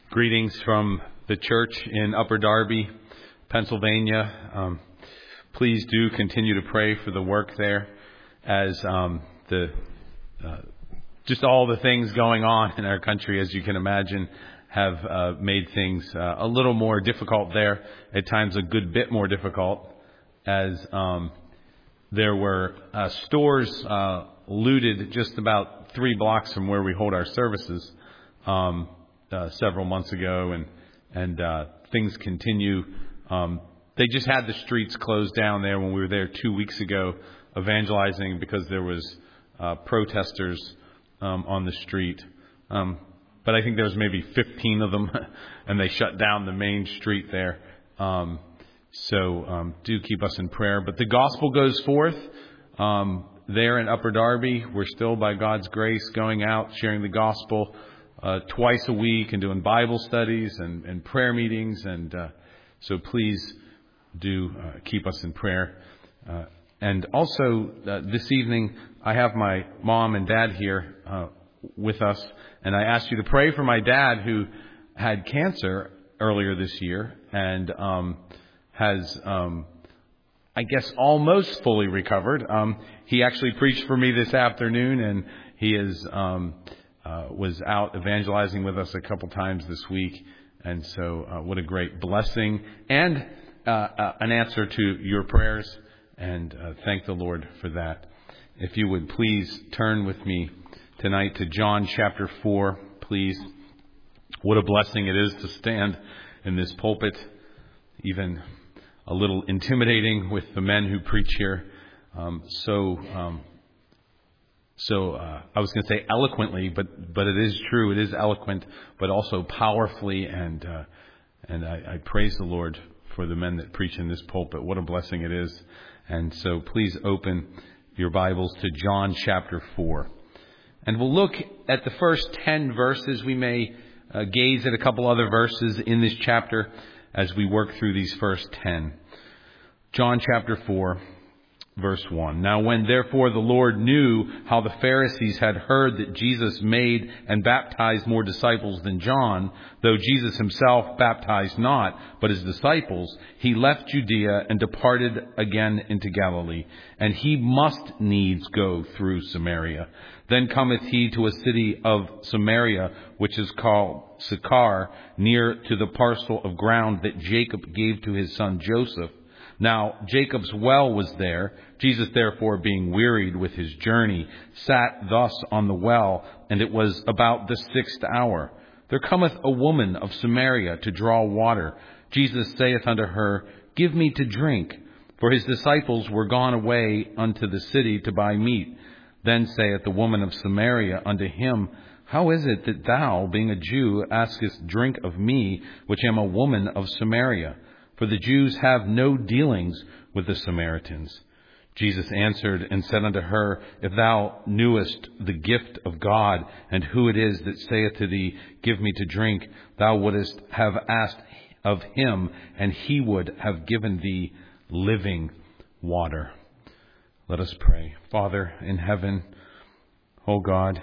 Greetings from the church in Upper Darby, Pennsylvania. Please do continue to pray for the work there as just all the things going on in our country, as you can imagine, have made things a little more difficult there, at times a good bit more difficult, as there were stores looted just about 3 blocks from where we hold our services several months ago, and things continue. They just had the streets closed down there when we were there 2 weeks ago evangelizing because there was protesters on the street. But I think there was maybe 15 of them, and they shut down the main street there. So do keep us in prayer. But the gospel goes forth there in Upper Darby. We're still, by God's grace, going out, sharing the gospel twice a week and doing Bible studies and prayer meetings. And so please do keep us in prayer. And also this evening, I have my mom and dad here with us. And I asked you to pray for my dad, who had cancer earlier this year and has, I guess, almost fully recovered. He actually preached for me this afternoon, and he is was out evangelizing with us a couple times this week. And so what a great blessing and an answer to your prayers. And thank the Lord for that. If you would please turn with me tonight to John chapter 4, please. What a blessing it is to stand in this pulpit, even a little intimidating with the men who preach here. I was going to say eloquently, but it is true. It is eloquent, but also powerfully. And I praise the Lord for the men that preach in this pulpit. What a blessing it is. And so please open your Bibles to John chapter 4. And we'll look at the first 10 verses. We may gaze at a couple other verses in this chapter as we work through these first 10. John chapter 4, verse 1. Now when therefore the Lord knew how the Pharisees had heard that Jesus made and baptized more disciples than John, though Jesus himself baptized not, but his disciples, he left Judea and departed again into Galilee. And he must needs go through Samaria. Then cometh he to a city of Samaria, which is called Sychar, near to the parcel of ground that Jacob gave to his son Joseph. Now Jacob's well was there. Jesus therefore, being wearied with his journey, sat thus on the well, and it was about the 6th hour. There cometh a woman of Samaria to draw water. Jesus saith unto her, Give me to drink. For his disciples were gone away unto the city to buy meat. Then saith the woman of Samaria unto him, How is it that thou, being a Jew, askest drink of me, which am a woman of Samaria? For the Jews have no dealings with the Samaritans. Jesus answered and said unto her, If thou knewest the gift of God, and who it is that saith to thee, Give me to drink, thou wouldest have asked of him, and he would have given thee living water. Let us pray. Father in heaven, O God,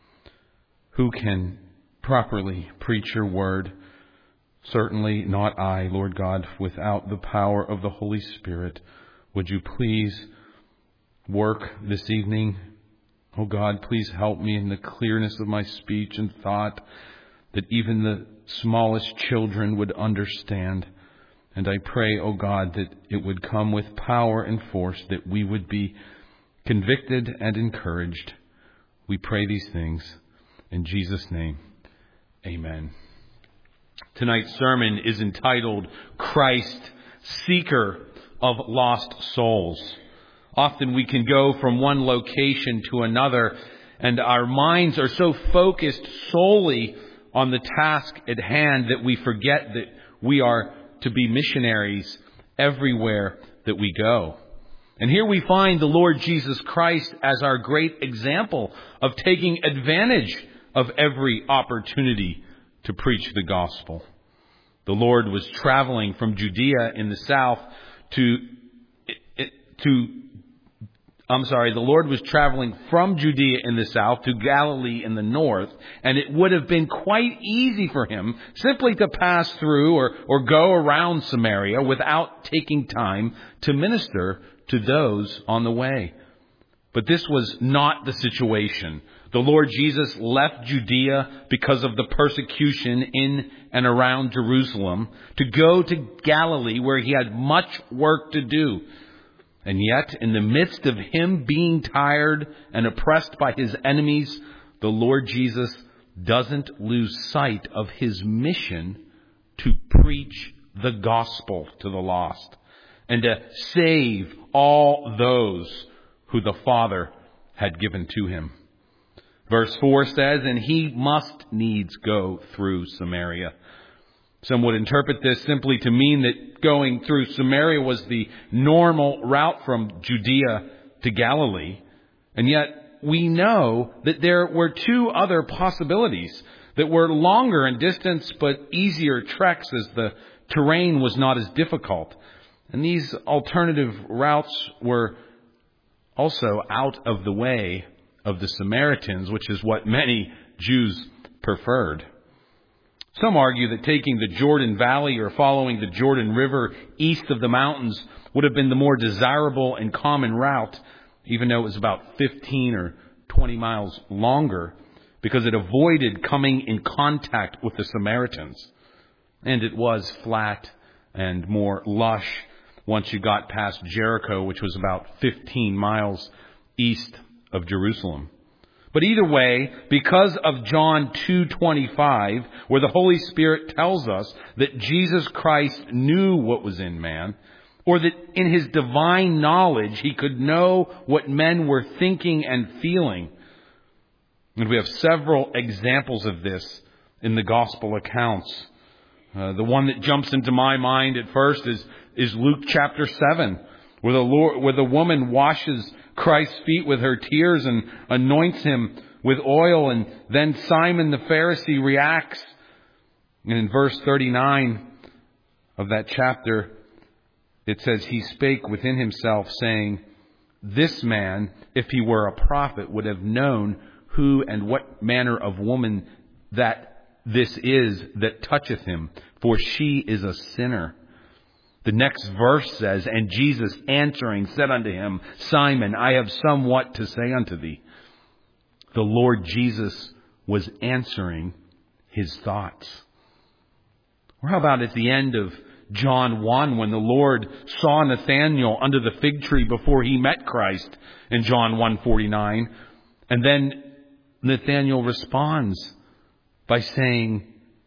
who can properly preach your word? Certainly not I, Lord God, without the power of the Holy Spirit. Would you please work this evening? Oh God, please help me in the clearness of my speech and thought, that even the smallest children would understand. And I pray, oh God, that it would come with power and force, that we would be convicted and encouraged. We pray these things in Jesus' name. Amen. Tonight's sermon is entitled, Christ, Seeker of Lost Souls. Often we can go from one location to another, and our minds are so focused solely on the task at hand that we forget that we are to be missionaries everywhere that we go. And here we find the Lord Jesus Christ as our great example of taking advantage of every opportunity to preach the gospel. The Lord was traveling from Judea in the south to The Lord was traveling from Judea in the south to Galilee in the north, and it would have been quite easy for him simply to pass through or go around Samaria without taking time to minister to those on the way. But this was not the situation. The Lord Jesus left Judea because of the persecution in and around Jerusalem to go to Galilee, where he had much work to do. And yet, in the midst of him being tired and oppressed by his enemies, the Lord Jesus doesn't lose sight of his mission to preach the gospel to the lost and to save all those who the Father had given to him. Verse 4 says, and he must needs go through Samaria. Some would interpret this simply to mean that going through Samaria was the normal route from Judea to Galilee. And yet we know that there were two other possibilities that were longer in distance but easier treks as the terrain was not as difficult. And these alternative routes were also out of the way of the Samaritans, which is what many Jews preferred. Some argue that taking the Jordan Valley or following the Jordan River east of the mountains would have been the more desirable and common route, even though it was about 15 or 20 miles longer, because it avoided coming in contact with the Samaritans. And it was flat and more lush once you got past Jericho, which was about 15 miles east of Jerusalem. But either way, because of John 2:25, where the Holy Spirit tells us that Jesus Christ knew what was in man, or that in his divine knowledge he could know what men were thinking and feeling. And we have several examples of this in the gospel accounts. The one that jumps into my mind at first is Luke chapter 7, where the woman washes Christ's feet with her tears and anoints him with oil, and then Simon the Pharisee reacts. And in verse 39 of that chapter, it says, he spake within himself, saying, this man, if he were a prophet, would have known who and what manner of woman that this is that toucheth him, for she is a sinner. The next verse says, and Jesus answering said unto him, Simon, I have somewhat to say unto thee. The Lord Jesus was answering his thoughts. Or how about at the end of John 1, when the Lord saw Nathanael under the fig tree before he met Christ in John 1:49, and then Nathanael responds by saying,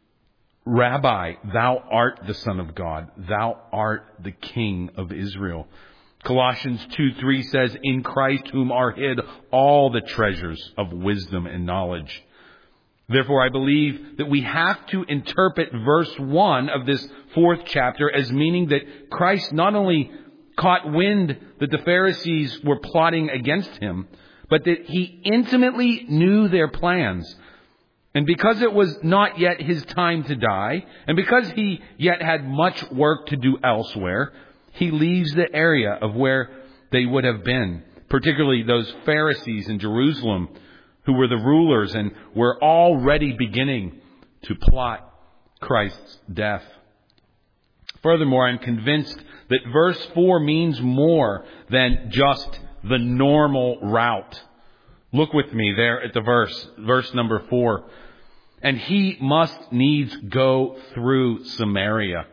Rabbi, thou art the Son of God. Thou art the King of Israel. Colossians 2:3 says, in Christ whom are hid all the treasures of wisdom and knowledge. Therefore, I believe that we have to interpret verse 1 of this 4th chapter as meaning that Christ not only caught wind that the Pharisees were plotting against him, but that he intimately knew their plans. And because it was not yet his time to die, and because he yet had much work to do elsewhere, he leaves the area of where they would have been, particularly those Pharisees in Jerusalem who were the rulers and were already beginning to plot Christ's death. Furthermore, I'm convinced that verse 4 means more than just the normal route. Look with me there at the verse number 4. And he must needs go through Samaria.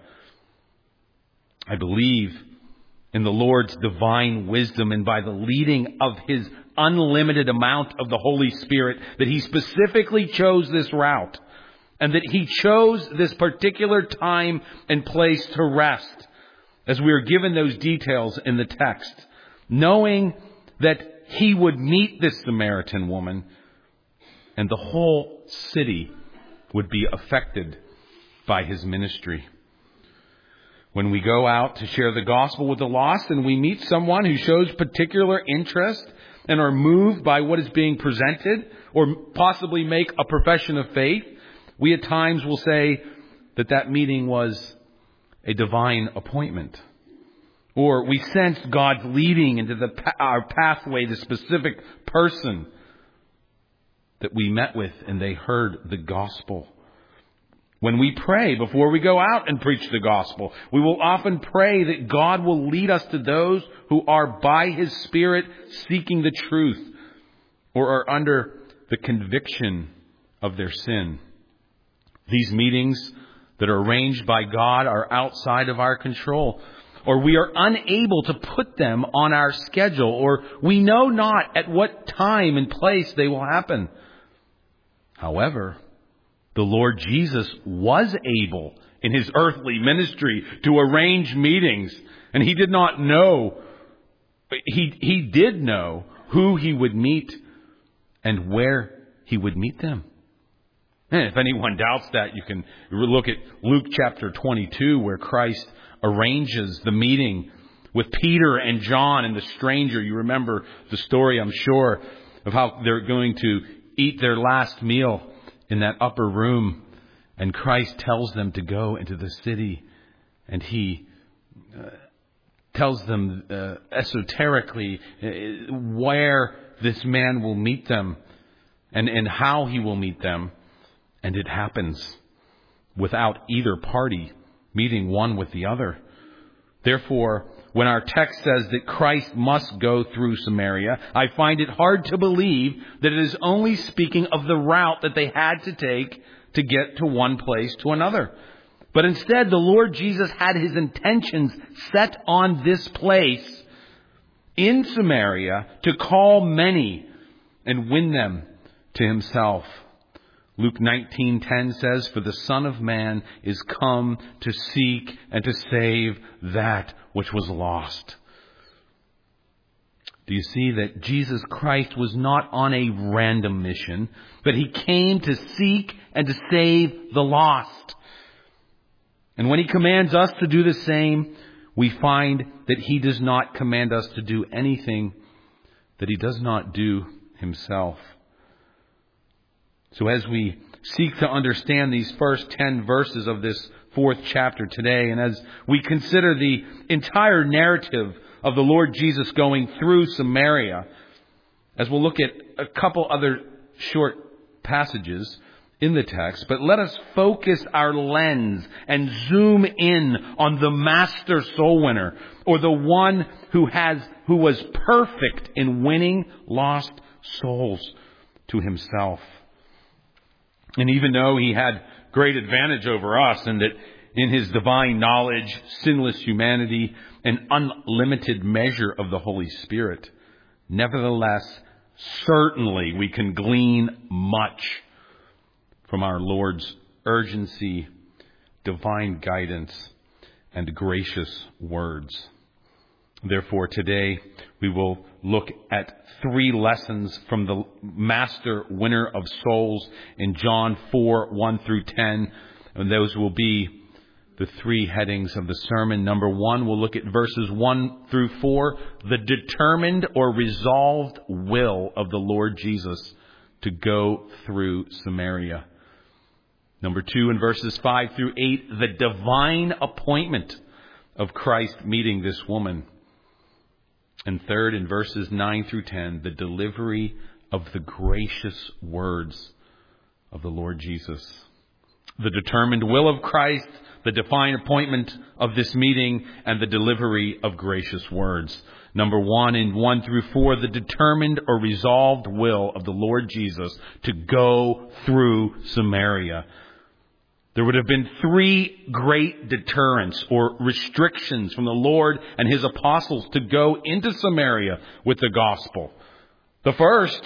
I believe in the Lord's divine wisdom and by the leading of his unlimited amount of the Holy Spirit that he specifically chose this route, and that he chose this particular time and place to rest, as we are given those details in the text, knowing that he would meet this Samaritan woman and the whole city would be affected by his ministry. When we go out to share the gospel with the lost and we meet someone who shows particular interest and are moved by what is being presented or possibly make a profession of faith, we at times will say that meeting was a divine appointment. Or we sensed God's leading into our pathway, the specific person that we met with, and they heard the gospel. When we pray before we go out and preach the gospel, we will often pray that God will lead us to those who are by His Spirit seeking the truth or are under the conviction of their sin. These meetings that are arranged by God are outside of our control, or we are unable to put them on our schedule, or we know not at what time and place they will happen. However, the Lord Jesus was able in His earthly ministry to arrange meetings, and He did not know. He did know who He would meet and where He would meet them. And if anyone doubts that, you can look at Luke chapter 22, where Christ arranges the meeting with Peter and John and the stranger. You remember the story, I'm sure, of how they're going to eat their last meal in that upper room, and Christ tells them to go into the city, and He tells them esoterically where this man will meet them and how He will meet them, and it happens without either party meeting one with the other. Therefore, when our text says that Christ must go through Samaria, I find it hard to believe that it is only speaking of the route that they had to take to get to one place to another. But instead, the Lord Jesus had His intentions set on this place in Samaria to call many and win them to Himself. Luke 19:10 says, "For the Son of Man is come to seek and to save that which was lost." Do you see that Jesus Christ was not on a random mission, but He came to seek and to save the lost? And when He commands us to do the same, we find that He does not command us to do anything that He does not do Himself. So as we seek to understand these first 10 verses of this 4th chapter today, and as we consider the entire narrative of the Lord Jesus going through Samaria, as we'll look at a couple other short passages in the text, but let us focus our lens and zoom in on the master soul winner, or the one who was perfect in winning lost souls to Himself. And even though He had great advantage over us, and that in His divine knowledge, sinless humanity, and unlimited measure of the Holy Spirit, nevertheless, certainly we can glean much from our Lord's urgency, divine guidance, and gracious words. Therefore, today we will look at 3 lessons from the master winner of souls in John 4:1 through 10. And those will be the 3 headings of the sermon. Number 1, we'll look at verses 1 through 4, the determined or resolved will of the Lord Jesus to go through Samaria. Number 2, in verses 5 through 8, the divine appointment of Christ meeting this woman. And third, in verses 9 through 10, the delivery of the gracious words of the Lord Jesus. The determined will of Christ, the divine appointment of this meeting, and the delivery of gracious words. Number 1, in 1 through 4, the determined or resolved will of the Lord Jesus to go through Samaria. There would have been 3 great deterrents or restrictions from the Lord and His apostles to go into Samaria with the gospel. The first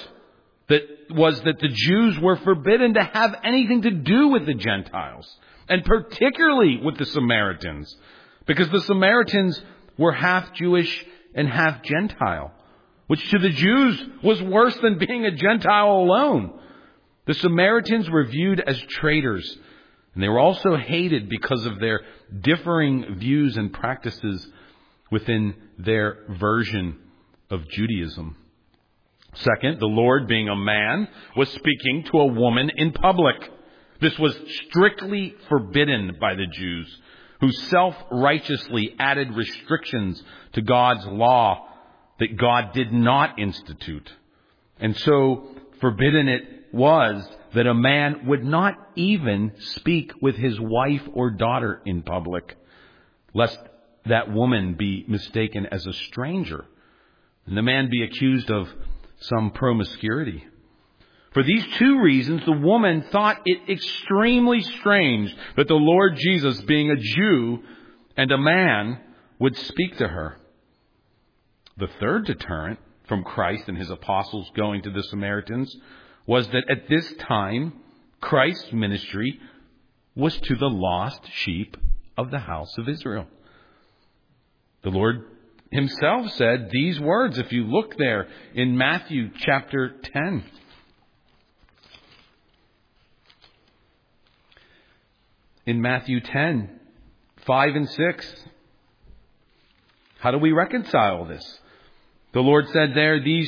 was that the Jews were forbidden to have anything to do with the Gentiles, and particularly with the Samaritans, because the Samaritans were half Jewish and half Gentile, which to the Jews was worse than being a Gentile alone. The Samaritans were viewed as traitors, and they were also hated because of their differing views and practices within their version of Judaism. Second, the Lord, being a man, was speaking to a woman in public. This was strictly forbidden by the Jews. who self-righteously added restrictions to God's law that God did not institute. And so forbidden it was that a man would not even speak with his wife or daughter in public, lest that woman be mistaken as a stranger, and the man be accused of some promiscuity. For these two reasons, the woman thought it extremely strange that the Lord Jesus, being a Jew and a man, would speak to her. The third deterrent from Christ and his apostles going to the Samaritans was that at this time, Christ's ministry was to the lost sheep of the house of Israel. The Lord himself said these words, if you look there in Matthew chapter 10. In Matthew 10, 5 and 6. How do we reconcile this? The Lord said there, these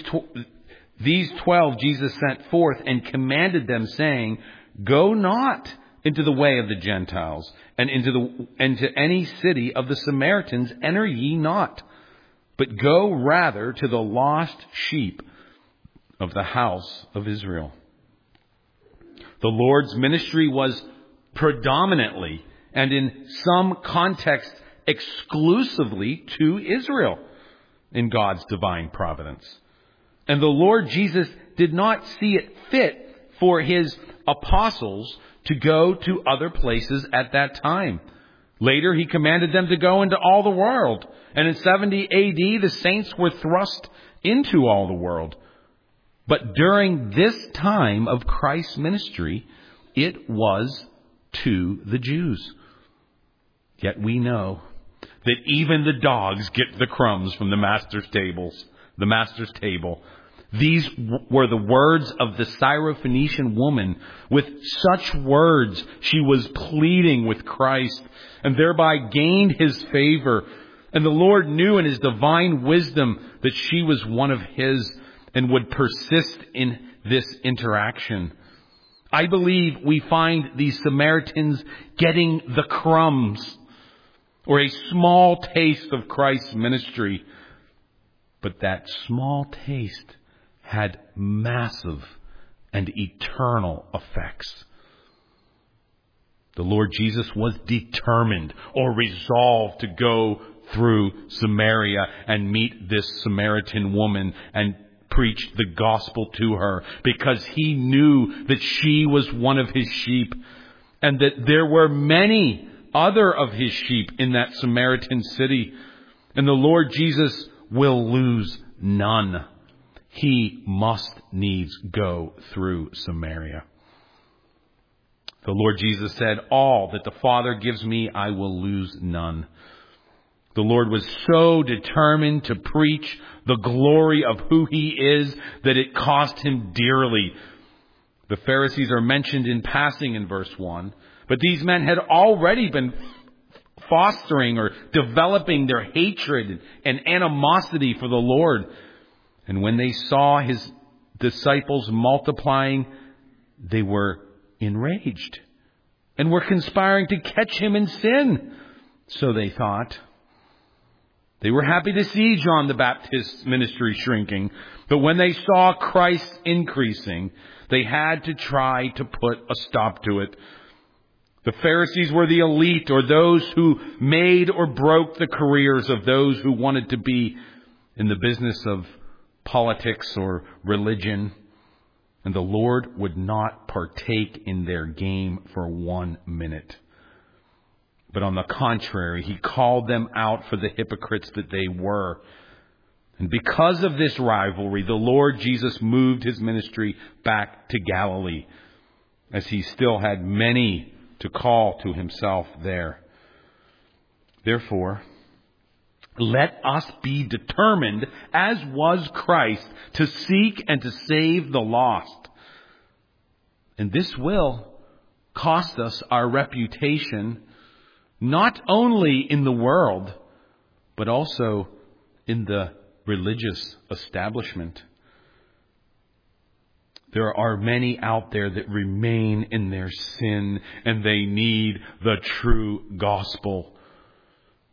12 Jesus sent forth and commanded them, saying, Go not into the way of the Gentiles, and into any city of the Samaritans enter ye not, but go rather to the lost sheep of the house of Israel. The Lord's ministry was predominantly, and in some context exclusively, to Israel in God's divine providence. And the Lord Jesus did not see it fit for his apostles to go to other places at that time. Later, he commanded them to go into all the world. And in 70 AD, the saints were thrust into all the world. But during this time of Christ's ministry, it was to the Jews. Yet we know that even the dogs get the crumbs from the master's table. These were the words of the Syrophoenician woman. With such words, she was pleading with Christ and thereby gained his favor. And the Lord knew in his divine wisdom that she was one of his and would persist in this interaction. I believe we find these Samaritans getting the crumbs or a small taste of Christ's ministry. But that small taste had massive and eternal effects. The Lord Jesus was determined or resolved to go through Samaria and meet this Samaritan woman and preach the gospel to her, because he knew that she was one of his sheep and that there were many other of his sheep in that Samaritan city. And the Lord Jesus will lose none. He must needs go through Samaria. The Lord Jesus said, All that the Father gives me, I will lose none. The Lord was so determined to preach the glory of who he is that it cost him dearly. The Pharisees are mentioned in passing in verse 1, but these men had already been fostering or developing their hatred and animosity for the Lord. And when they saw his disciples multiplying, they were enraged and were conspiring to catch him in sin. So they thought. They were happy to see John the Baptist's ministry shrinking, but when they saw Christ increasing, they had to try to put a stop to it. The Pharisees were the elite, or those who made or broke the careers of those who wanted to be in the business of politics or religion. And the Lord would not partake in their game for 1 minute. But on the contrary, he called them out for the hypocrites that they were. And because of this rivalry, the Lord Jesus moved his ministry back to Galilee, as he still had many to call to himself there. Therefore, let us be determined, as was Christ, to seek and to save the lost. And this will cost us our reputation, not only in the world, but also in the religious establishment. There are many out there that remain in their sin, and they need the true gospel.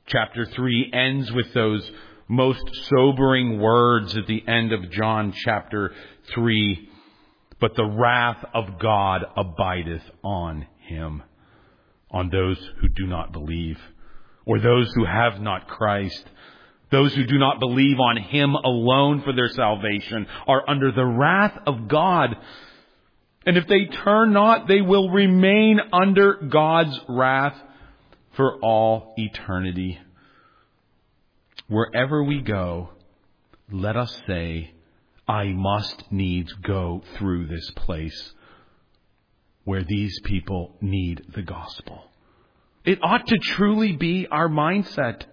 Chapter 3 ends with those most sobering words at the end of John chapter 3. But the wrath of God abideth on him, on those who do not believe, or those who have not Christ. Those who do not believe on him alone for their salvation are under the wrath of God. And if they turn not, they will remain under God's wrath for all eternity. Wherever we go, let us say, I must needs go through this place where these people need the gospel. It ought to truly be our mindset,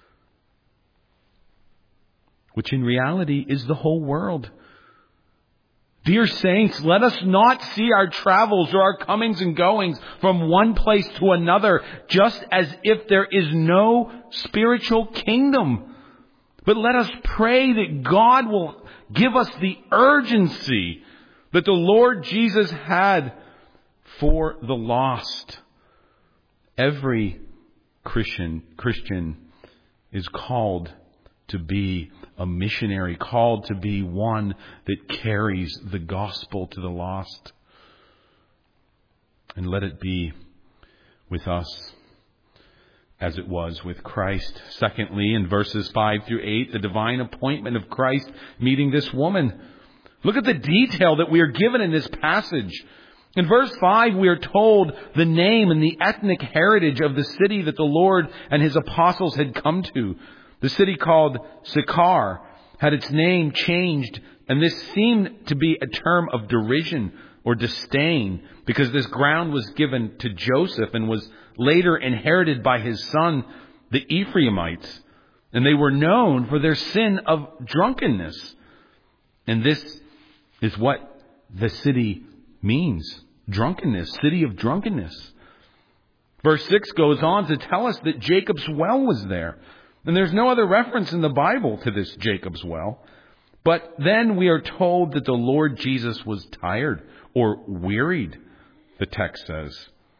which in reality is the whole world. Dear saints, let us not see our travels or our comings and goings from one place to another just as if there is no spiritual kingdom. But let us pray that God will give us the urgency that the Lord Jesus had for the lost. Every Christian is called to be a missionary, called to be one that carries the gospel to the lost. And let it be with us as it was with Christ. Secondly, in verses 5 through 8, the divine appointment of Christ meeting this woman. Look at the detail that we are given in this passage. In verse 5, we are told the name and the ethnic heritage of the city that the Lord and his apostles had come to. The city called Sychar had its name changed, and this seemed to be a term of derision or disdain, because this ground was given to Joseph and was later inherited by his son, the Ephraimites. And they were known for their sin of drunkenness. And this is what the city means. Drunkenness, city of drunkenness. Verse 6 goes on to tell us that Jacob's well was there. And there's no other reference in the Bible to this Jacob's well. But then we are told that the Lord Jesus was tired or wearied, the text says.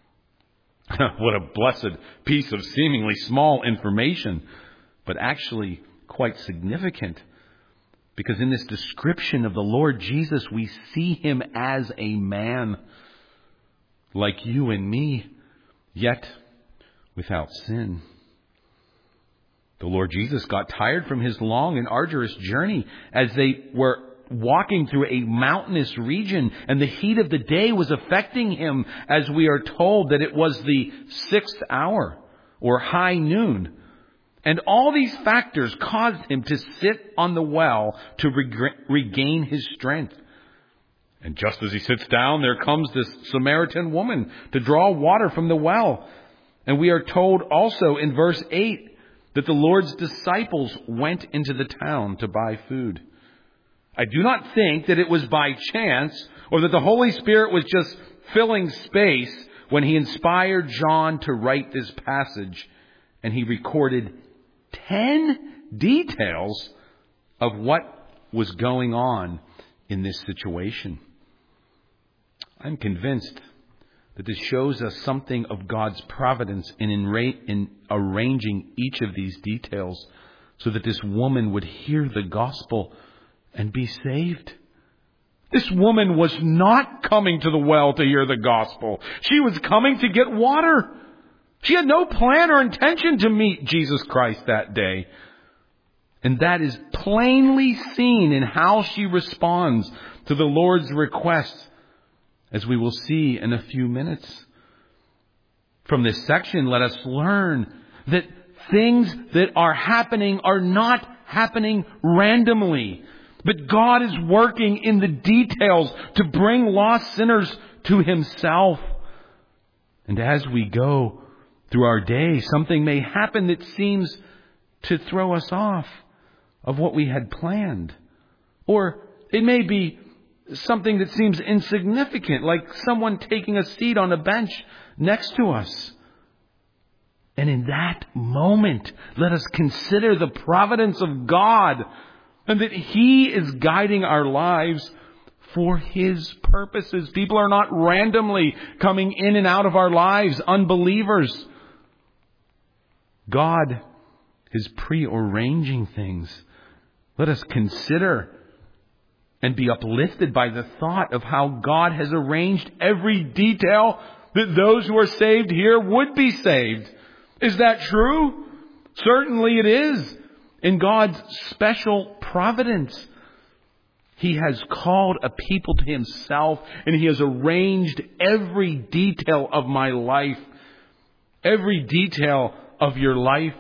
What a blessed piece of seemingly small information, but actually quite significant. Because in this description of the Lord Jesus, we see him as a man like you and me, yet without sin. The Lord Jesus got tired from his long and arduous journey as they were walking through a mountainous region, and the heat of the day was affecting him, as we are told that it was the 6th hour or high noon. And all these factors caused him to sit on the well to regain his strength. And just as he sits down, there comes this Samaritan woman to draw water from the well. And we are told also in verse 8 that the Lord's disciples went into the town to buy food. I do not think that it was by chance or that the Holy Spirit was just filling space when he inspired John to write this passage, and he recorded 10 details of what was going on in this situation. I'm convinced that this shows us something of God's providence in arranging each of these details so that this woman would hear the gospel and be saved. This woman was not coming to the well to hear the gospel. She was coming to get water. She had no plan or intention to meet Jesus Christ that day. And that is plainly seen in how she responds to the Lord's request, as we will see in a few minutes. From this section, let us learn that things that are happening are not happening randomly, but God is working in the details to bring lost sinners to himself. And as we go through our day, something may happen that seems to throw us off of what we had planned. Or it may be something that seems insignificant, like someone taking a seat on a bench next to us. And in that moment, let us consider the providence of God and that he is guiding our lives for his purposes. People are not randomly coming in and out of our lives, unbelievers. God His prearranging things. Let us consider and be uplifted by the thought of how God has arranged every detail that those who are saved here would be saved. Is that true? Certainly it is. In God's special providence, He has called a people to Himself, and He has arranged every detail of my life, every detail of your life,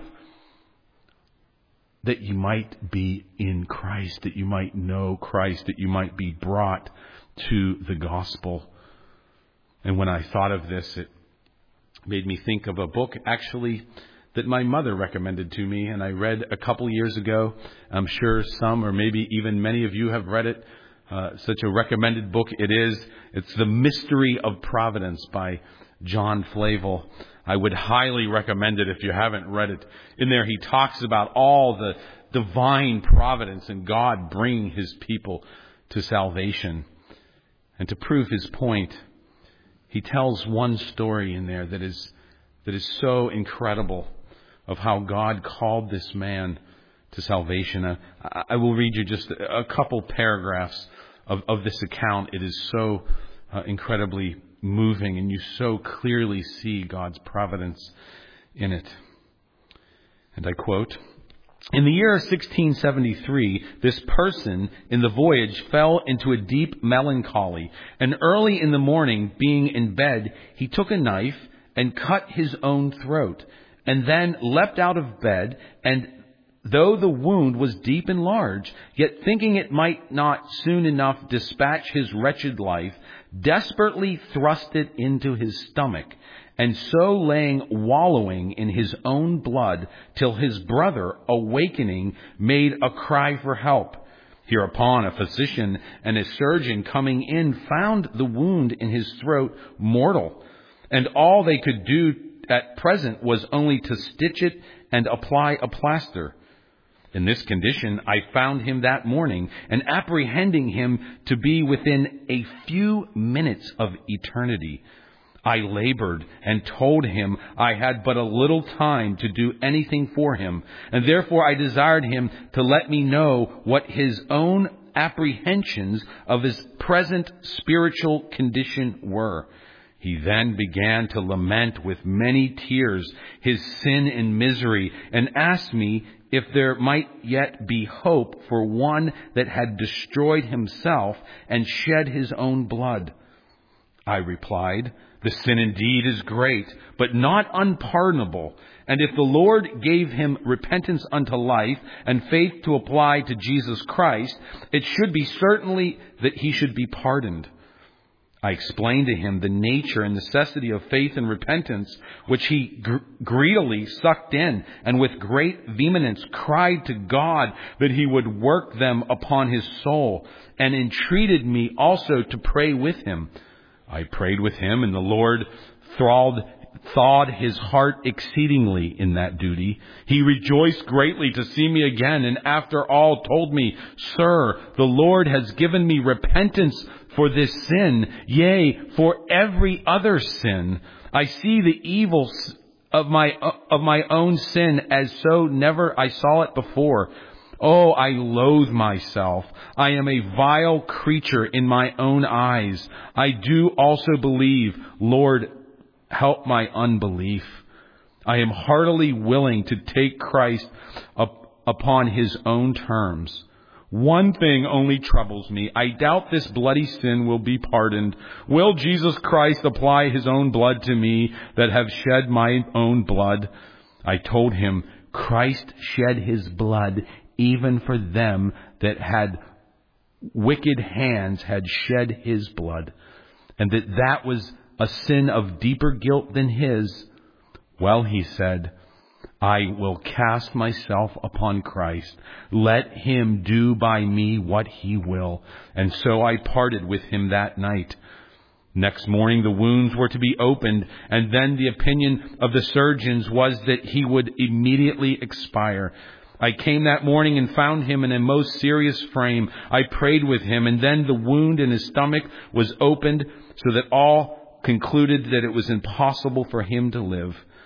that you might be in Christ, that you might know Christ, that you might be brought to the gospel. And when I thought of this, it made me think of a book actually that my mother recommended to me, and I read a couple years ago. I'm sure some or maybe even many of you have read it. Such a recommended book it is. It's The Mystery of Providence by John Flavel. I would highly recommend it if you haven't read it. In there he talks about all the divine providence and God bringing His people to salvation. And to prove his point, he tells one story in there that is so incredible of how God called this man to salvation. I will read you just a couple paragraphs of this account. It is so incredibly moving, and you so clearly see God's providence in it. And I quote, "In the year 1673, this person in the voyage fell into a deep melancholy, and early in the morning, being in bed, he took a knife and cut his own throat, and then leapt out of bed, and though the wound was deep and large, yet thinking it might not soon enough dispatch his wretched life, desperately thrust it into his stomach, and so laying wallowing in his own blood till his brother, awakening, made a cry for help. Hereupon a physician and a surgeon coming in found the wound in his throat mortal, and all they could do at present was only to stitch it and apply a plaster. In this condition, I found him that morning, and apprehending him to be within a few minutes of eternity, I labored and told him I had but a little time to do anything for him, and therefore I desired him to let me know what his own apprehensions of his present spiritual condition were. He then began to lament with many tears his sin and misery, and asked me if there might yet be hope for one that had destroyed himself and shed his own blood. I replied, the sin indeed is great, but not unpardonable. And if the Lord gave him repentance unto life and faith to apply to Jesus Christ, it should be certainly that he should be pardoned. I explained to him the nature and necessity of faith and repentance, which he greedily sucked in, and with great vehemence cried to God that he would work them upon his soul, and entreated me also to pray with him. I prayed with him, and the Lord thawed his heart exceedingly in that duty. He rejoiced greatly to see me again, and after all told me, Sir, the Lord has given me repentance for this sin, yea, for every other sin. I see the evils of my own sin as so never I saw it before. Oh, I loathe myself. I am a vile creature in my own eyes. I do also believe, Lord, help my unbelief. I am heartily willing to take Christ upon his own terms. One thing only troubles me. I doubt this bloody sin will be pardoned. Will Jesus Christ apply his own blood to me that have shed my own blood? I told him, Christ shed his blood even for them that had wicked hands had shed his blood, and that was a sin of deeper guilt than his. Well, he said, I will cast myself upon Christ. Let him do by me what he will. And so I parted with him that night. Next morning the wounds were to be opened, and then the opinion of the surgeons was that he would immediately expire. I came that morning and found him in a most serious frame. I prayed with him, and then the wound in his stomach was opened, so that all concluded that it was impossible for him to live.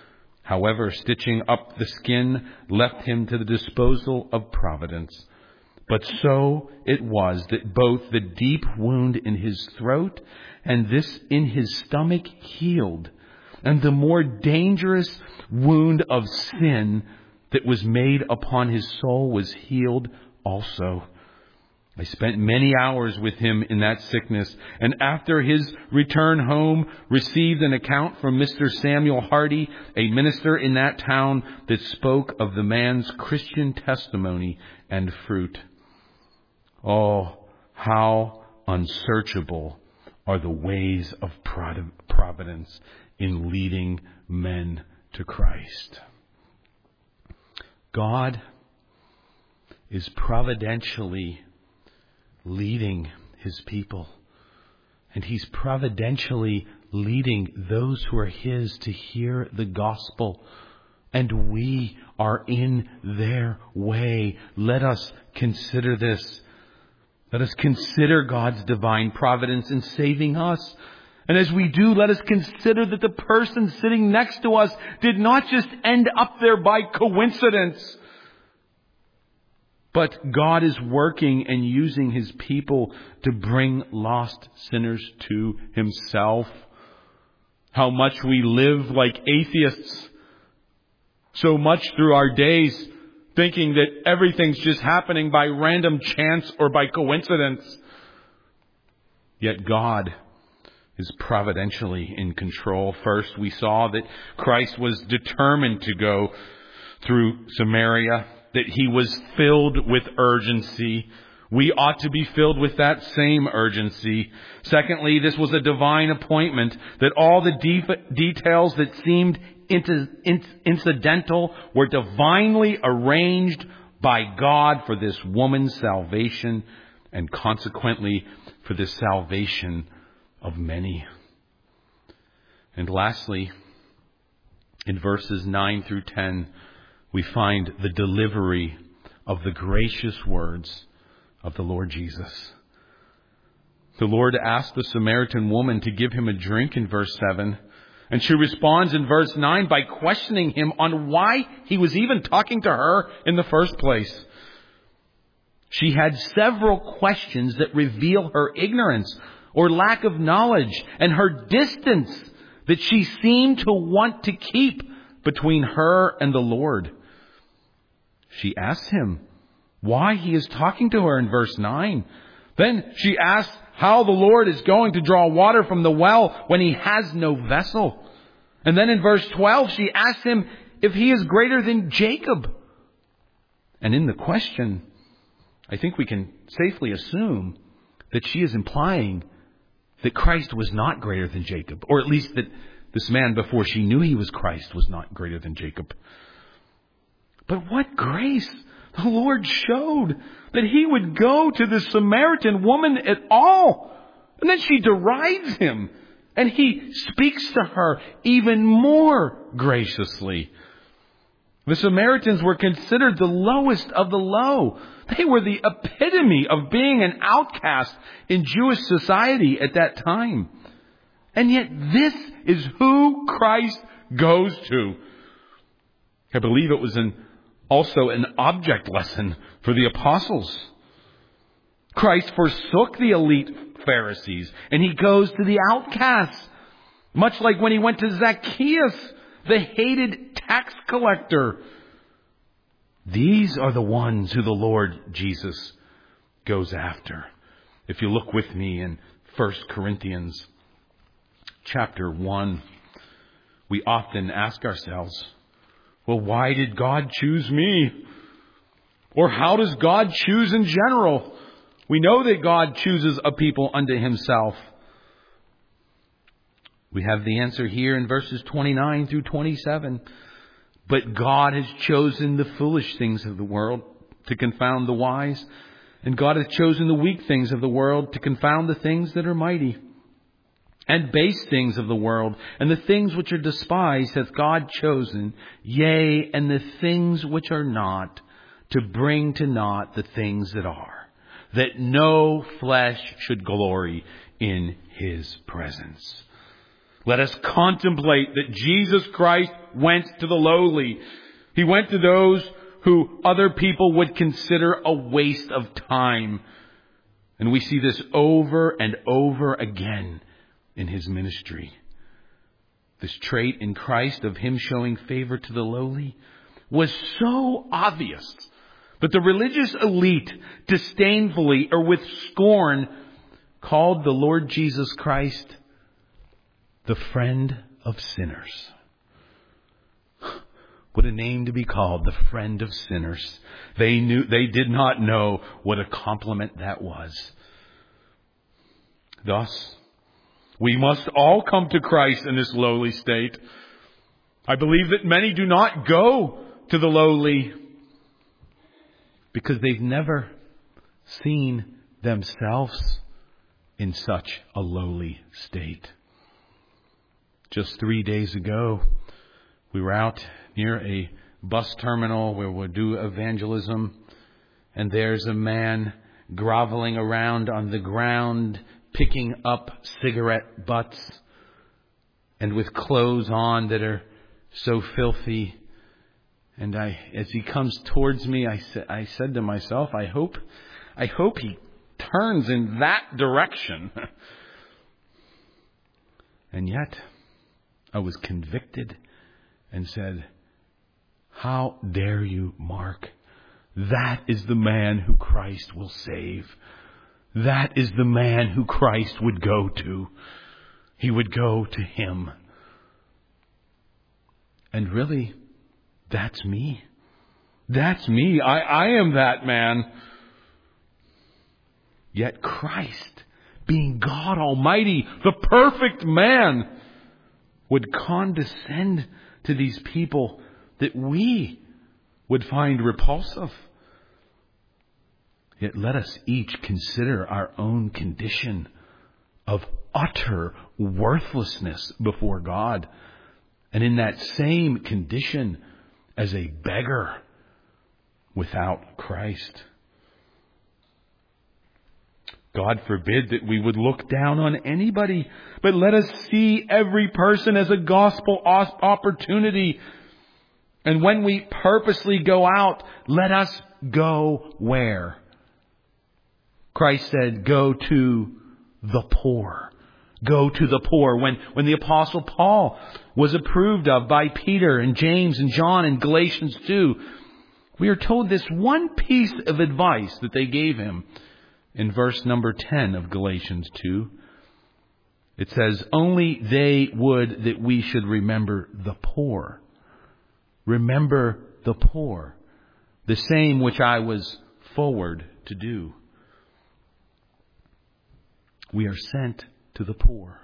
However, stitching up the skin left him to the disposal of providence. But so it was that both the deep wound in his throat and this in his stomach healed, and the more dangerous wound of sin that was made upon his soul was healed also. I spent many hours with him in that sickness, and after his return home, received an account from Mr. Samuel Hardy, a minister in that town, that spoke of the man's Christian testimony and fruit. Oh, how unsearchable are the ways of providence in leading men to Christ. God is providentially leading his people. And he's providentially leading those who are his to hear the gospel. And we are in their way. Let us consider this. Let us consider God's divine providence in saving us. And as we do, let us consider that the person sitting next to us did not just end up there by coincidence. But God is working and using his people to bring lost sinners to himself. How much we live like atheists. So much through our days thinking that everything's just happening by random chance or by coincidence. Yet God is providentially in control. First, we saw that Christ was determined to go through Samaria, that he was filled with urgency. We ought to be filled with that same urgency. Secondly, this was a divine appointment, that all the details that seemed incidental were divinely arranged by God for this woman's salvation and consequently for the salvation of many. And lastly, in verses 9 through 10, we find the delivery of the gracious words of the Lord Jesus. The Lord asked the Samaritan woman to give him a drink in verse 7. And she responds in verse 9 by questioning him on why he was even talking to her in the first place. She had several questions that reveal her ignorance or lack of knowledge and her distance that she seemed to want to keep between her and the Lord. She asks him why he is talking to her in verse 9. Then she asks how the Lord is going to draw water from the well when he has no vessel. And then in verse 12, she asks him if he is greater than Jacob. And in the question, I think we can safely assume that she is implying that Christ was not greater than Jacob, or at least that this man, before she knew he was Christ, was not greater than Jacob. But what grace the Lord showed that he would go to the Samaritan woman at all. And then she derides him, and he speaks to her even more graciously. The Samaritans were considered the lowest of the low. They were the epitome of being an outcast in Jewish society at that time. And yet this is who Christ goes to. I believe it was also an object lesson for the apostles. Christ forsook the elite Pharisees and he goes to the outcasts. Much like when he went to Zacchaeus, the hated tax collector. These are the ones who the Lord Jesus goes after. If you look with me in 1 Corinthians chapter 1, we often ask ourselves, well, why did God choose me? Or how does God choose in general? We know that God chooses a people unto himself. We have the answer here in verses 29 through 27. But God has chosen the foolish things of the world to confound the wise. And God has chosen the weak things of the world to confound the things that are mighty. And base things of the world, and the things which are despised hath God chosen, yea, and the things which are not, to bring to naught the things that are, that no flesh should glory in his presence. Let us contemplate that Jesus Christ went to the lowly. He went to those who other people would consider a waste of time. And we see this over and over again in his ministry. This trait in Christ of him showing favor to the lowly was so obvious that the religious elite disdainfully or with scorn called the Lord Jesus Christ the friend of sinners. What a name to be called, the friend of sinners. They did not know what a compliment that was. Thus, we must all come to Christ in this lowly state. I believe that many do not go to the lowly because they've never seen themselves in such a lowly state. Just 3 days ago, we were out near a bus terminal where we'll do evangelism, and there's a man groveling around on the ground, picking up cigarette butts, and with clothes on that are so filthy. And as he comes towards me, I said to myself, I hope he turns in that direction. And yet, I was convicted and said, how dare you, Mark? That is the man who Christ will save. That is the man who Christ would go to. He would go to him. And really, that's me. That's me. I am that man. Yet Christ, being God Almighty, the perfect man, would condescend to these people that we would find repulsive. Yet let us each consider our own condition of utter worthlessness before God, and in that same condition as a beggar without Christ. God forbid that we would look down on anybody, but let us see every person as a gospel opportunity. And when we purposely go out, let us go where? Christ said, go to the poor. Go to the poor. When the Apostle Paul was approved of by Peter and James and John in Galatians 2, we are told this one piece of advice that they gave him. In verse number 10 of Galatians 2, it says, only they would that we should remember the poor. Remember the poor. The same which I was forward to do. We are sent to the poor.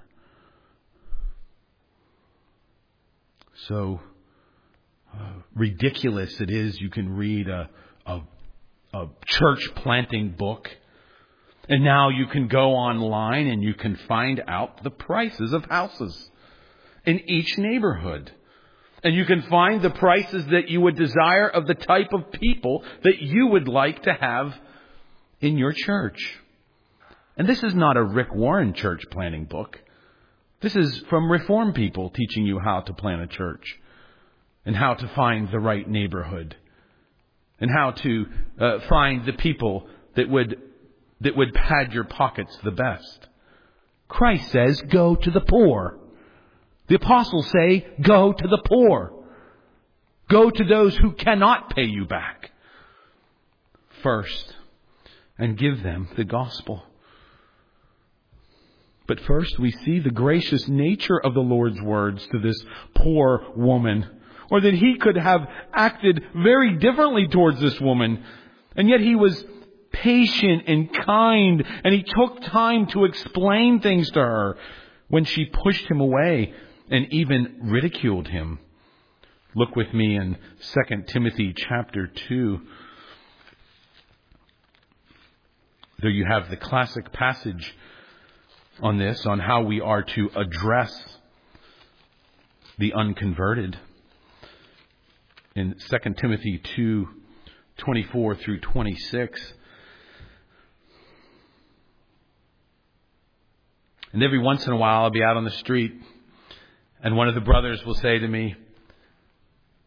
So ridiculous it is. You can read a church planting book. And now you can go online and you can find out the prices of houses in each neighborhood. And you can find the prices that you would desire of the type of people that you would like to have in your church. And this is not a Rick Warren church planning book. This is from Reformed people teaching you how to plan a church and how to find the right neighborhood and how to find the people that would pad your pockets the best. Christ says, go to the poor. The apostles say, go to the poor. Go to those who cannot pay you back first and give them the gospel. But first we see the gracious nature of the Lord's words to this poor woman, or that he could have acted very differently towards this woman. And yet he was patient and kind, and he took time to explain things to her when she pushed him away and even ridiculed him. Look with me in 2 Timothy chapter 2. There you have the classic passage on this, on how we are to address the unconverted. In 2 Timothy 2:24 through 26. And every once in a while I'll be out on the street and one of the brothers will say to me,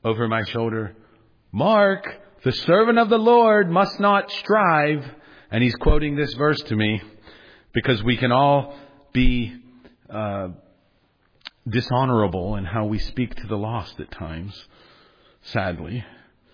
over my shoulder, Mark, the servant of the Lord must not strive. And he's quoting this verse to me because we can all be dishonorable in how we speak to the lost at times, sadly.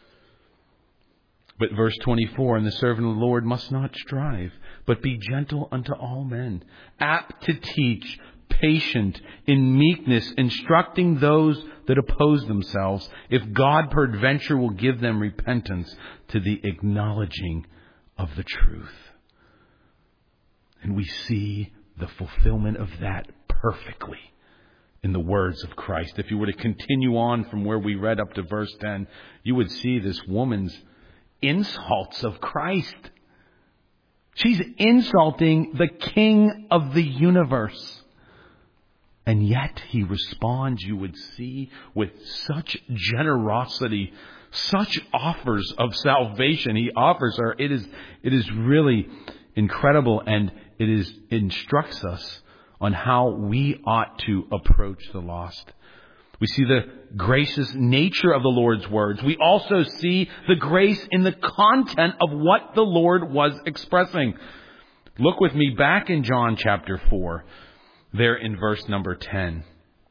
But verse 24, and the servant of the Lord must not strive, but be gentle unto all men, apt to teach, patient, in meekness, instructing those that oppose themselves, if God peradventure will give them repentance to the acknowledging of the truth. And we see the fulfillment of that perfectly in the words of Christ. If you were to continue on from where we read up to verse 10, you would see this woman's insults of Christ. She's insulting the King of the universe. And yet he responds, you would see, with such generosity, such offers of salvation he offers her. It is really incredible, and it instructs us on how we ought to approach the lost. We see the gracious nature of the Lord's words. We also see the grace in the content of what the Lord was expressing. Look with me back in John chapter 4, there in verse number 10.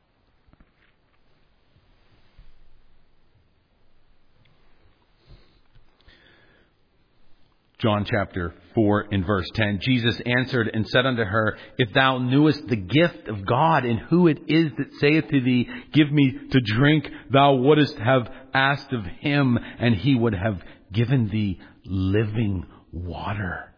John chapter 4 in verse 10. Jesus answered and said unto her, if thou knewest the gift of God, and who it is that saith to thee, give me to drink, thou wouldest have asked of him, and he would have given thee living water.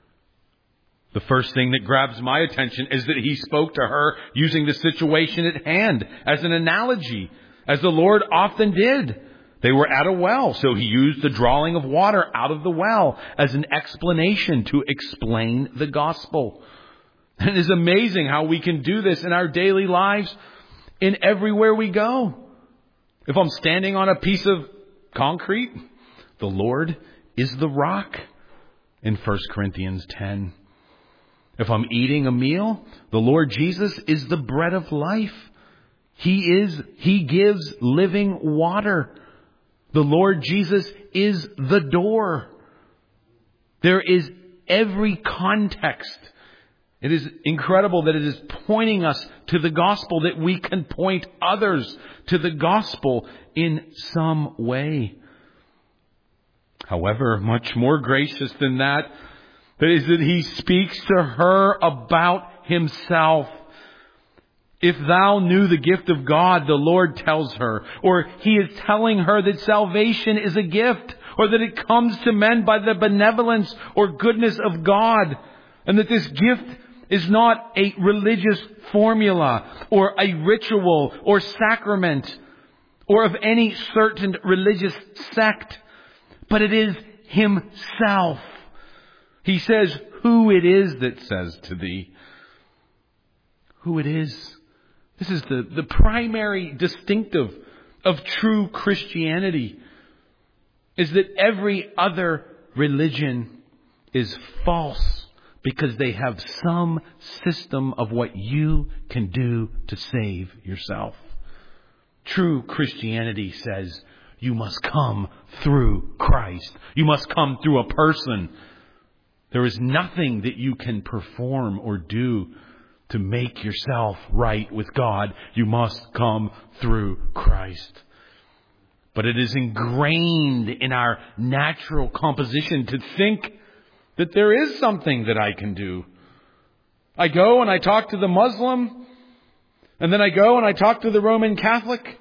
The first thing that grabs my attention is that he spoke to her using the situation at hand as an analogy, as the Lord often did. They were at a well, so he used the drawing of water out of the well as an explanation to explain the gospel. And it is amazing how we can do this in our daily lives in everywhere we go. If I'm standing on a piece of concrete, the Lord is the rock in 1 Corinthians 10. If I'm eating a meal, the Lord Jesus is the bread of life. He gives living water. The Lord Jesus is the door. There is every context. It is incredible that it is pointing us to the gospel, that we can point others to the gospel in some way. However, much more gracious than that is that he speaks to her about himself. If thou knew the gift of God, the Lord tells her, or he is telling her that salvation is a gift, or that it comes to men by the benevolence or goodness of God, and that this gift is not a religious formula or a ritual or sacrament or of any certain religious sect, but it is himself. He says, who it is that says to thee. Who it is. This is the primary distinctive of true Christianity, is that every other religion is false because they have some system of what you can do to save yourself. True Christianity says you must come through Christ. You must come through a person. There is nothing that you can perform or do to make yourself right with God. You must come through Christ. But it is ingrained in our natural composition to think that there is something that I can do. I go and I talk to the Muslim, and then I go and I talk to the Roman Catholic,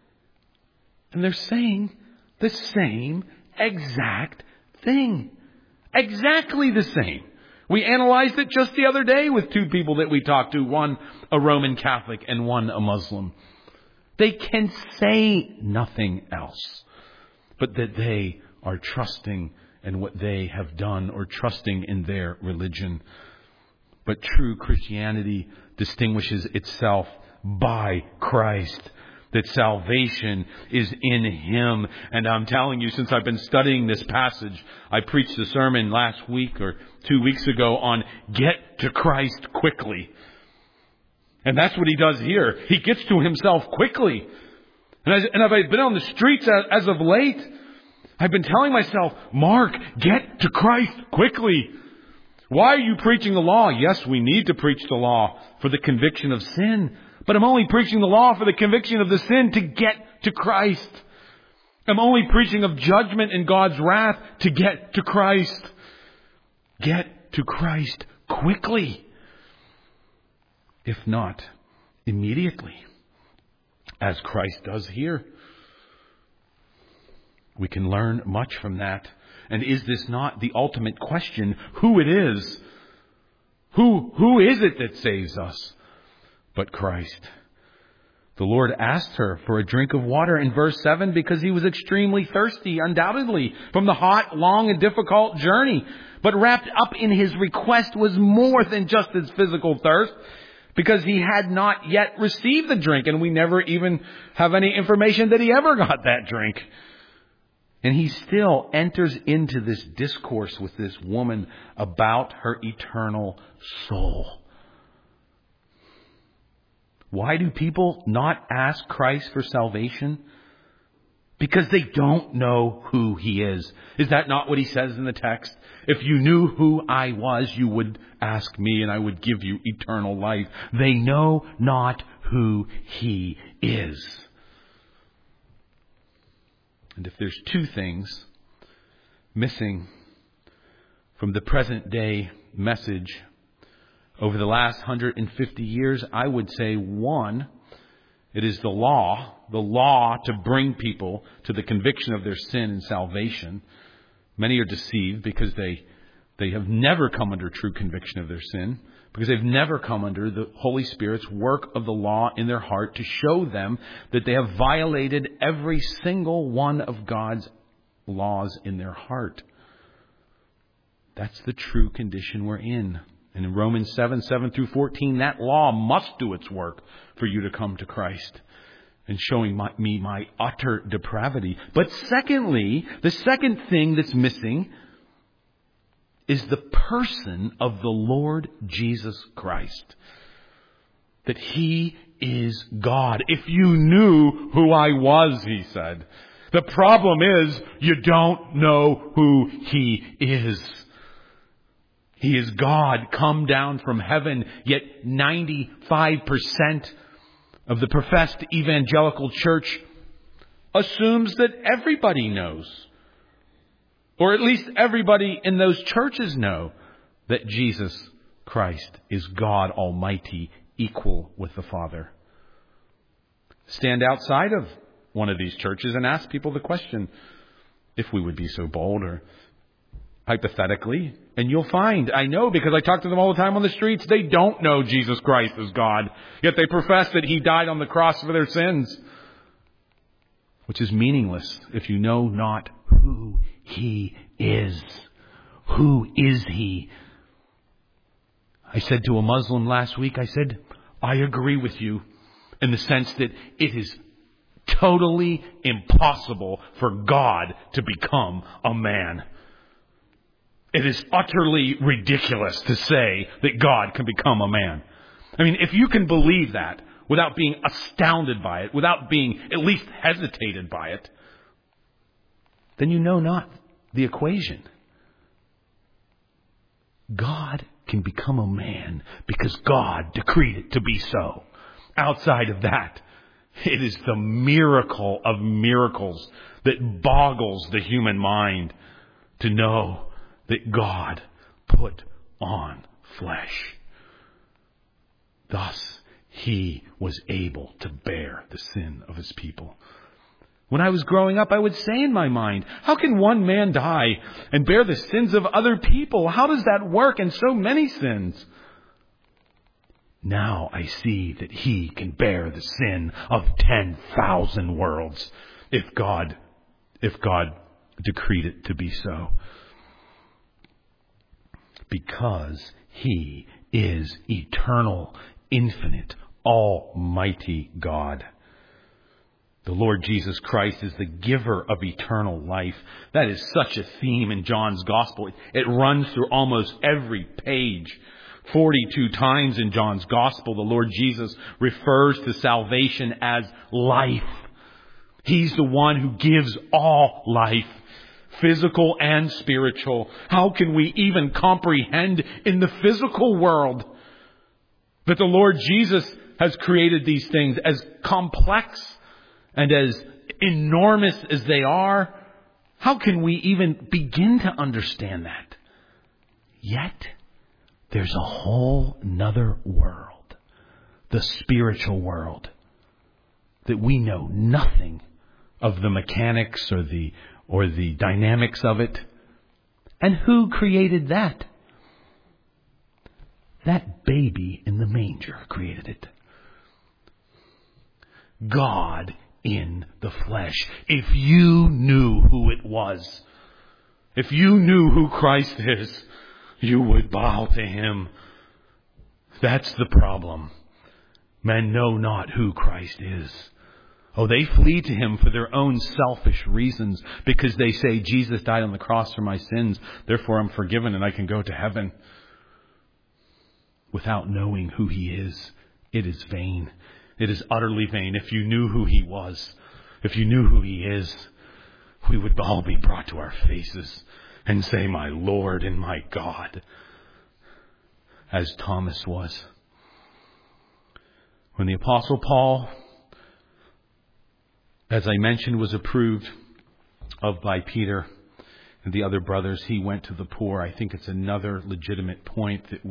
and they're saying the same exact thing. Exactly the same. We analyzed it just the other day with two people that we talked to, one a Roman Catholic and one a Muslim. They can say nothing else but that they are trusting in what they have done or trusting in their religion. But true Christianity distinguishes itself by Christ, that salvation is in him. And I'm telling you, since I've been studying this passage, I preached a sermon last week or 2 weeks ago on get to Christ quickly. And that's what he does here. He gets to himself quickly. And if I've been on the streets as of late, I've been telling myself, Mark, get to Christ quickly. Why are you preaching the law? Yes, we need to preach the law for the conviction of sin. But I'm only preaching the law for the conviction of the sin to get to Christ. I'm only preaching of judgment and God's wrath to get to Christ. Get to Christ quickly. If not, immediately. As Christ does here. We can learn much from that. And is this not the ultimate question? Who it is? Who is it that saves us? But Christ. The Lord asked her for a drink of water in verse 7 because he was extremely thirsty, undoubtedly, from the hot, long, and difficult journey. But wrapped up in his request was more than just his physical thirst, because he had not yet received the drink, and we never even have any information that he ever got that drink. And he still enters into this discourse with this woman about her eternal soul. Why do people not ask Christ for salvation? Because they don't know who he is. Is that not what he says in the text? If you knew who I was, you would ask me and I would give you eternal life. They know not who he is. And if there's two things missing from the present day message over the last 150 years, I would say one, it is the law to bring people to the conviction of their sin and salvation. Many are deceived because they have never come under true conviction of their sin, because they've never come under the Holy Spirit's work of the law in their heart to show them that they have violated every single one of God's laws in their heart. That's the true condition we're in. And in Romans 7 through 14, that law must do its work for you to come to Christ and showing me my utter depravity. But secondly, the second thing that's missing is the person of the Lord Jesus Christ. That he is God. If you knew who I was, he said. The problem is you don't know who he is. He is God come down from heaven, yet 95% of the professed evangelical church assumes that everybody knows, or at least everybody in those churches know, that Jesus Christ is God Almighty, equal with the Father. Stand outside of one of these churches and ask people the question, if we would be so bold, or hypothetically, and you'll find, I know because I talk to them all the time on the streets, they don't know Jesus Christ is God. Yet they profess that he died on the cross for their sins. Which is meaningless if you know not who he is. Who is he? I said to a Muslim last week, I said, I agree with you in the sense that it is totally impossible for God to become a man. It is utterly ridiculous to say that God can become a man. I mean, if you can believe that without being astounded by it, without being at least hesitated by it, then you know not the equation. God can become a man because God decreed it to be so. Outside of that, it is the miracle of miracles that boggles the human mind to know that God put on flesh. Thus, he was able to bear the sin of his people. When I was growing up, I would say in my mind, how can one man die and bear the sins of other people? How does that work in so many sins? Now I see that he can bear the sin of 10,000 worlds if God decreed it to be so. Because he is eternal, infinite, almighty God. The Lord Jesus Christ is the giver of eternal life. That is such a theme in John's Gospel. It runs through almost every page. 42 times in John's Gospel, the Lord Jesus refers to salvation as life. He's the one who gives all life, physical and spiritual. How can we even comprehend in the physical world that the Lord Jesus has created these things, as complex and as enormous as they are? How can we even begin to understand that? Yet, there's a whole nother world, the spiritual world, that we know nothing of the mechanics or the dynamics of it. And who created that? That baby in the manger created it. God in the flesh. If you knew who it was, if you knew who Christ is, you would bow to Him. That's the problem. Men know not who Christ is. Oh, they flee to Him for their own selfish reasons, because they say, Jesus died on the cross for my sins, therefore I'm forgiven and I can go to heaven. Without knowing who He is, it is vain. It is utterly vain. If you knew who He was, if you knew who He is, we would all be brought to our faces and say, my Lord and my God, as Thomas was. When the Apostle Paul, as I mentioned, was approved of by Peter and the other brothers, he went to the poor. I think it's another legitimate point that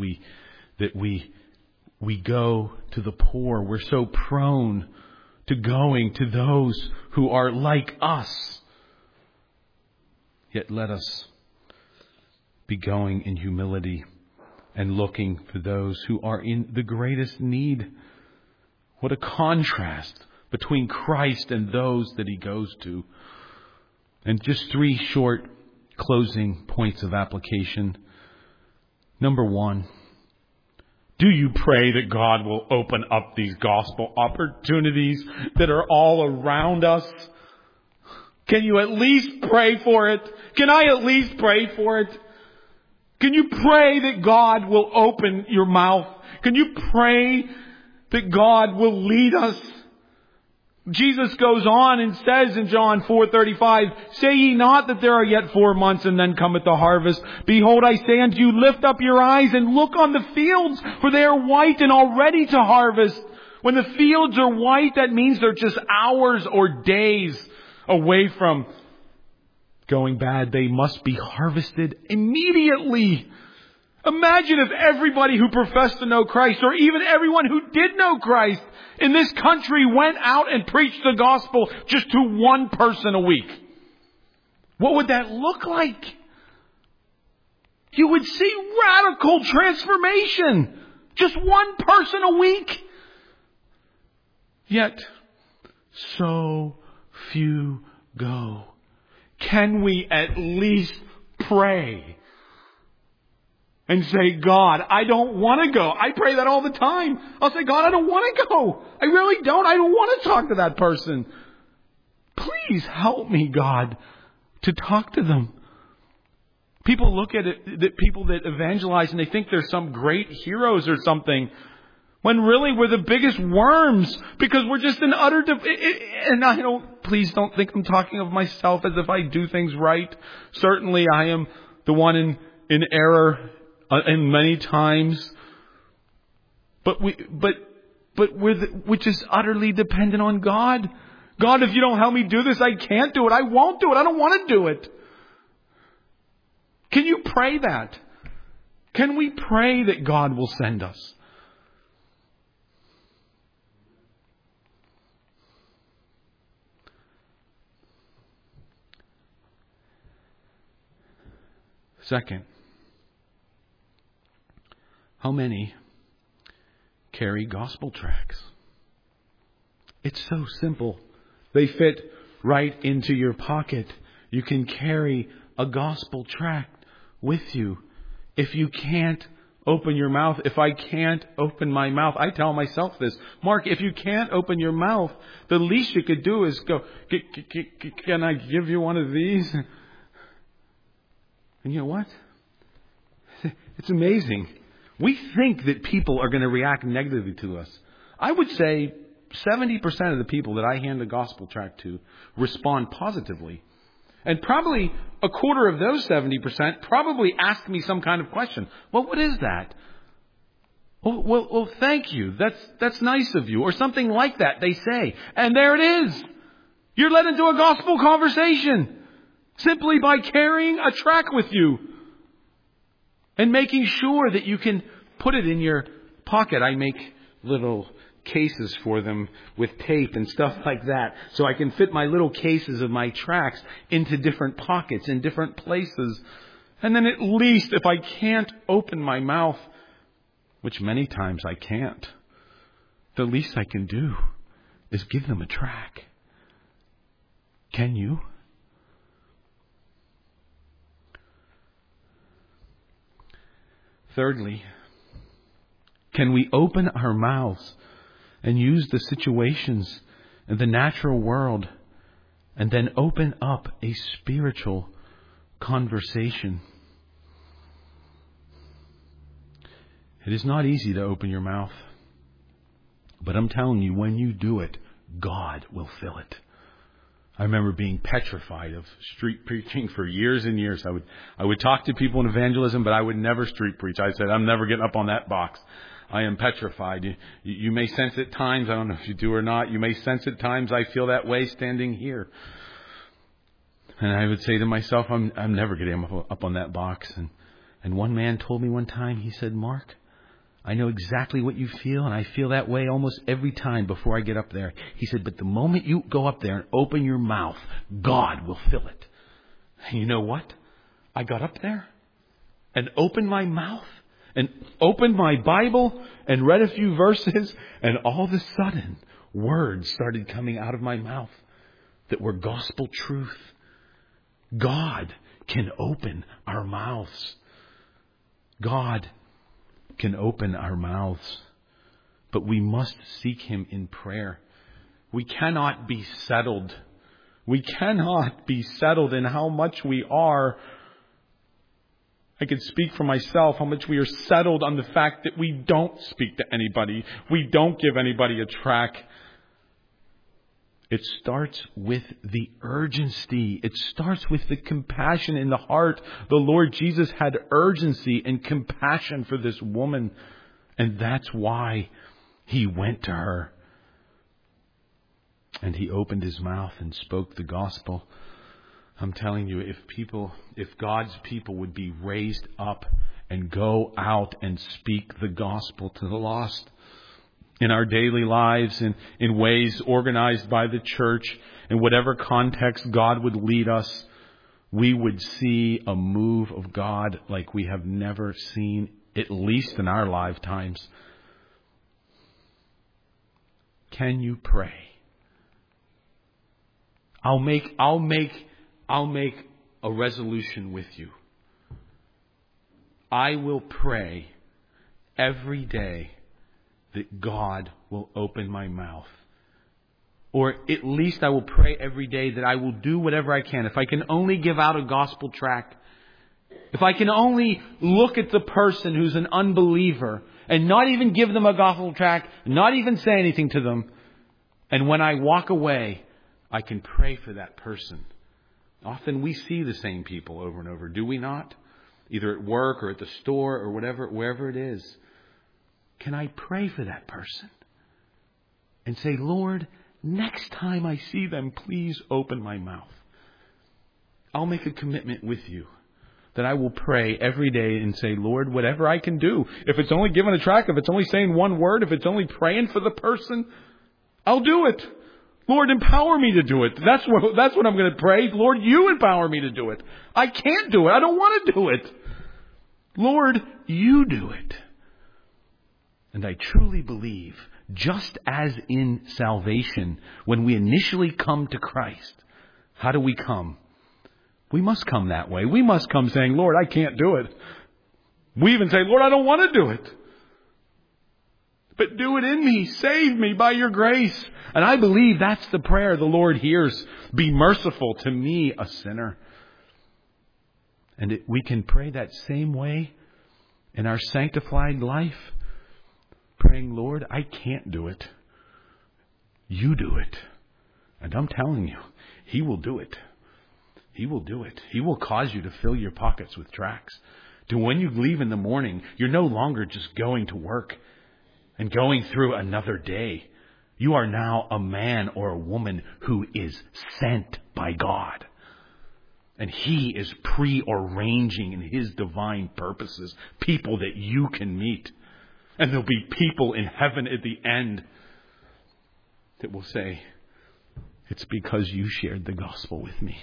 we go to the poor. We're so prone to going to those who are like us. Yet let us be going in humility and looking for those who are in the greatest need. What a contrast between Christ and those that He goes to. And just 3 short closing points of application. Number 1, do you pray that God will open up these gospel opportunities that are all around us? Can you at least pray for it? Can I at least pray for it? Can you pray that God will open your mouth? Can you pray that God will lead us? Jesus goes on and says in John 4:35, say ye not that there are yet 4 months and then cometh the harvest. Behold, I say unto you, lift up your eyes and look on the fields, for they are white and all ready to harvest. When the fields are white, that means they're just hours or days away from going bad. They must be harvested immediately. Imagine if everybody who professed to know Christ, or even everyone who did know Christ in this country, went out and preached the gospel just to one person a week. What would that look like? You would see radical transformation. Just one person a week. Yet, so few go. Can we at least pray and say, God, I don't want to go? I pray that all the time. I'll say, God, I don't want to go. I really don't. I don't want to talk to that person. Please help me, God, to talk to them. People look at it, the people that evangelize, and they think they're some great heroes or something, when really we're the biggest worms, because we're just an utter... And please don't think I'm talking of myself as if I do things right. Certainly I am the one in error and many times. But we're just utterly dependent on God. God, if you don't help me do this, I can't do it. I won't do it. I don't want to do it. Can you pray that? Can we pray that God will send us? Second, how many carry gospel tracts? It's so simple. They fit right into your pocket. You can carry a gospel tract with you. If you can't open your mouth, if I can't open my mouth, I tell myself this, Mark, if you can't open your mouth, the least you could do is go, can I give you one of these? And you know what? It's amazing. We think that people are going to react negatively to us. I would say 70% of the people that I hand the gospel tract to respond positively. And probably a quarter of those 70% probably ask me some kind of question. Well, what is that? Well, thank you. That's nice of you. Or something like that, they say. And there it is. You're led into a gospel conversation simply by carrying a tract with you and making sure that you can put it in your pocket. I make little cases for them with tape and stuff like that, so I can fit my little cases of my tracts into different pockets in different places. And then at least if I can't open my mouth, which many times I can't, the least I can do is give them a tract. Can you? Thirdly, can we open our mouths and use the situations in the natural world and then open up a spiritual conversation? It is not easy to open your mouth, but I'm telling you, when you do it, God will fill it. I remember being petrified of street preaching for years and years. I would talk to people in evangelism, but I would never street preach. I said, I'm never getting up on that box. I am petrified. You may sense at times, I don't know if you do or not, you may sense at times I feel that way standing here. And I would say to myself, I'm never getting up on that box. And one man told me one time, he said, Mark, I know exactly what you feel, and I feel that way almost every time before I get up there. He said, but the moment you go up there and open your mouth, God will fill it. And you know what? I got up there and opened my mouth and opened my Bible and read a few verses, and all of a sudden, words started coming out of my mouth that were gospel truth. God can open our mouths. God can open our mouths, but we must seek Him in prayer. We cannot be settled. We cannot be settled in how much we are. I can speak for myself, how much we are settled on the fact that we don't speak to anybody. We don't give anybody a tract. It starts with the urgency. It starts with the compassion in the heart. The Lord Jesus had urgency and compassion for this woman. And that's why He went to her. And He opened His mouth and spoke the gospel. I'm telling you, if God's people would be raised up and go out and speak the gospel to the lost, in our daily lives, in ways organized by the church, in whatever context God would lead us, we would see a move of God like we have never seen, at least in our lifetimes. Can you pray? I'll make a resolution with you. I will pray every day that God will open my mouth. Or at least I will pray every day that I will do whatever I can. If I can only give out a gospel tract, if I can only look at the person who's an unbeliever and not even give them a gospel tract, not even say anything to them, and when I walk away, I can pray for that person. Often we see the same people over and over, do we not? Either at work or at the store or wherever it is. Can I pray for that person and say, Lord, next time I see them, please open my mouth. I'll make a commitment with you that I will pray every day and say, Lord, whatever I can do, if it's only giving a tract, if it's only saying one word, if it's only praying for the person, I'll do it. Lord, empower me to do it. That's what I'm going to pray. Lord, you empower me to do it. I can't do it. I don't want to do it. Lord, you do it. And I truly believe, just as in salvation, when we initially come to Christ, how do we come? We must come that way. We must come saying, Lord, I can't do it. We even say, Lord, I don't want to do it. But do it in me. Save me by your grace. And I believe that's the prayer the Lord hears. Be merciful to me, a sinner. And we can pray that same way in our sanctified life. Praying, Lord, I can't do it. You do it. And I'm telling you, He will do it. He will do it. He will cause you to fill your pockets with tracts. To when you leave in the morning, you're no longer just going to work and going through another day. You are now a man or a woman who is sent by God. And He is prearranging in His divine purposes people that you can meet. And there'll be people in heaven at the end that will say, it's because you shared the gospel with me.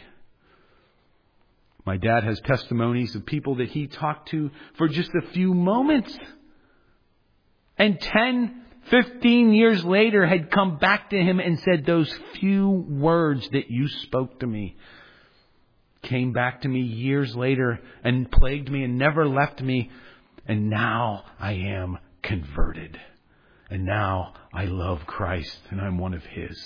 My dad has testimonies of people that he talked to for just a few moments. And 10, 15 years later had come back to him and said, those few words that you spoke to me came back to me years later and plagued me and never left me. And now I am converted. And now I love Christ and I'm one of His.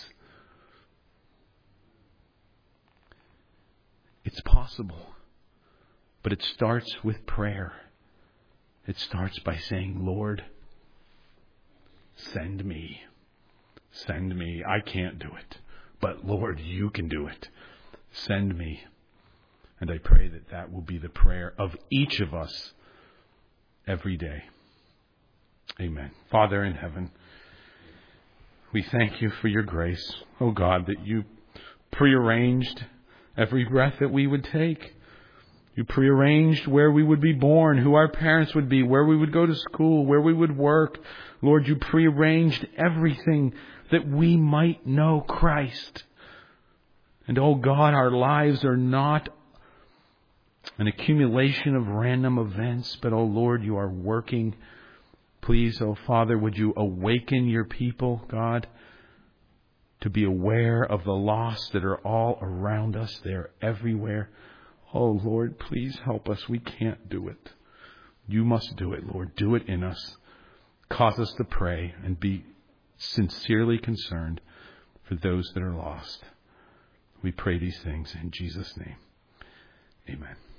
It's possible. But it starts with prayer. It starts by saying, Lord, send me. Send me. I can't do it. But Lord, you can do it. Send me. And I pray that that will be the prayer of each of us every day. Amen. Father in heaven, we thank you for your grace, oh God, that you prearranged every breath that we would take. You prearranged where we would be born, who our parents would be, where we would go to school, where we would work. Lord, you prearranged everything that we might know Christ. And oh God, our lives are not an accumulation of random events, but oh Lord, you are working. Please, oh Father, would you awaken your people, God, to be aware of the lost that are all around us. They're everywhere. Oh Lord, please help us. We can't do it. You must do it, Lord. Do it in us. Cause us to pray and be sincerely concerned for those that are lost. We pray these things in Jesus' name. Amen.